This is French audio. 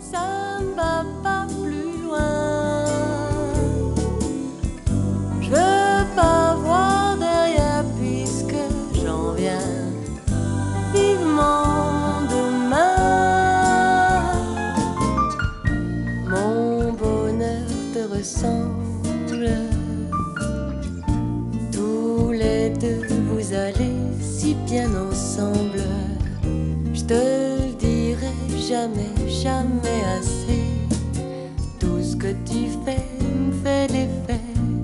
ça ne va pas plus loin. Je veux pas voir derrière puisque j'en viens vivement demain. Mon bonheur te ressemble, tous les deux vous allez si bien ensemble. Je te le dirai jamais, jamais assez. Tout ce que tu fais me fait l'effet